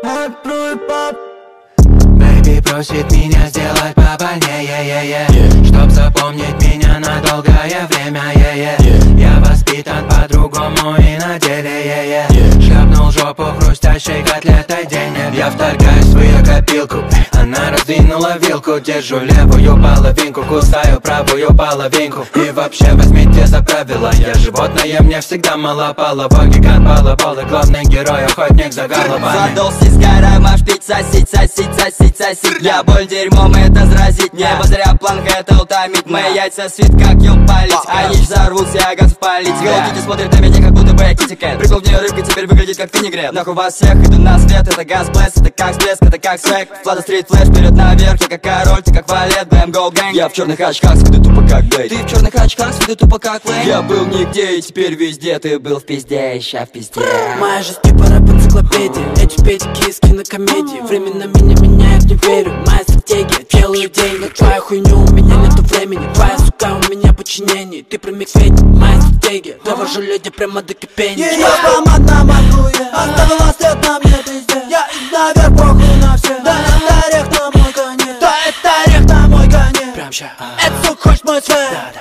Бэйби просит меня сделать побольнее, чтоб запомнить меня на долгое время, Я воспитан по-другому и на деле, Шлепнул жопу хрустящей котлетой денег. Я вторгаюсь в свою копилку, она раздвинула вилку. Держу левую половинку, кусаю правую половинку. И вообще возьмите за правило, я животное, мне всегда мало половой. Гигант балабол и главный герой, охотник за головами. Задолся с горой, машпить, сосить, сосить, сосить, сосить. Для боль дерьмом это заразить. Небо зря планка это утомить. Мои яйца свит как ел палить. Они ж взорвутся, я готов палить. Голубки смотрят на меня, как будто бы я китикет. Прикол в нее рыбка, теперь выглядит как винегрет. Нахуй вас всех, иду на свет. Это газ блэс, это как всплеск, это как свек. Флада стрит флэш, вперед наверх. Я как король, ты как валет, бэм, гоу гэнг. Я в черных очках, с виду тупо как Блейд. Ты в черных очках, с виду тупо как Лейн. Я был нигде и теперь везде. Ты был в пизде, ща в пизде. Моя жизнь типа рэп-энциклопедия. Эти педики из кинокомедии. Временно меня меняет, не верю. Моя стратегия, делаю деньги. Твоя хуйню, у меня нету времени. Твоя сука, у меня подчинение. Ты примик свете, моя стратегия. Довожу люди прямо до кипения. Ее помада макуя, оставила след на мне везде. Я наверх, похуй на все. Да это орех на мой коне. Да это орех на мой коне. Прям ща. Это сука, хочет мой свет.